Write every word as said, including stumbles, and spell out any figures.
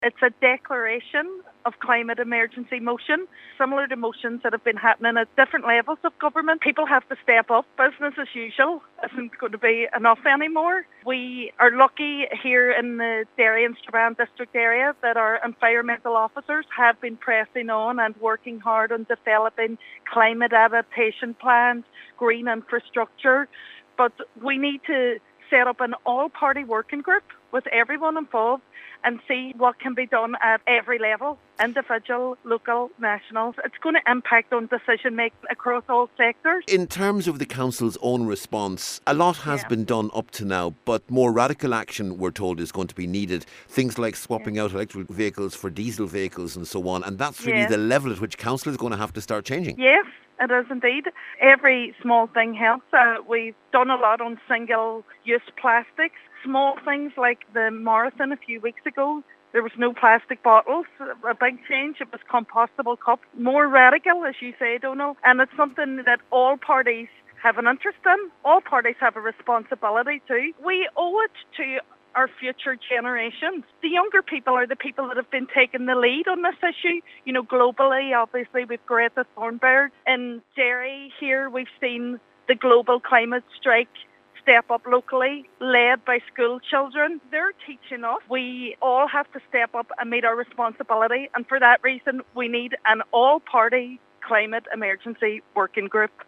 It's a declaration of climate emergency motion, similar to motions that have been happening at different levels of government. People have to step up. Business as usual isn't going to be enough anymore. We are lucky here in the Derry and Strabane district area that our environmental officers have been pressing on and working hard on developing climate adaptation plans, green infrastructure. But we need to set up an all-party working group with everyone involved and see what can be done at every level, individual, local, national. It's going to impact on decision-making across all sectors. In terms of the Council's own response, a lot has yeah. been done up to now, but more radical action, we're told, is going to be needed. Things like swapping yeah. out electric vehicles for diesel vehicles and so on, and that's really yes. the level at which Council is going to have to start changing. Yes. It is indeed. Every small thing helps. Uh, we've done a lot on single-use plastics. Small things like the marathon a few weeks ago, there was no plastic bottles. A big change. It was compostable cups. More radical, as you say, Donal. And it's something that all parties have an interest in. All parties have a responsibility too. We owe it to our future generations. The younger people are the people that have been taking the lead on this issue. You know, globally, obviously, we've Greta Thunberg. In Derry here, we've seen the global climate strike step up locally, led by school children. They're teaching us. We all have to step up and meet our responsibility. And for that reason, we need an all-party climate emergency working group.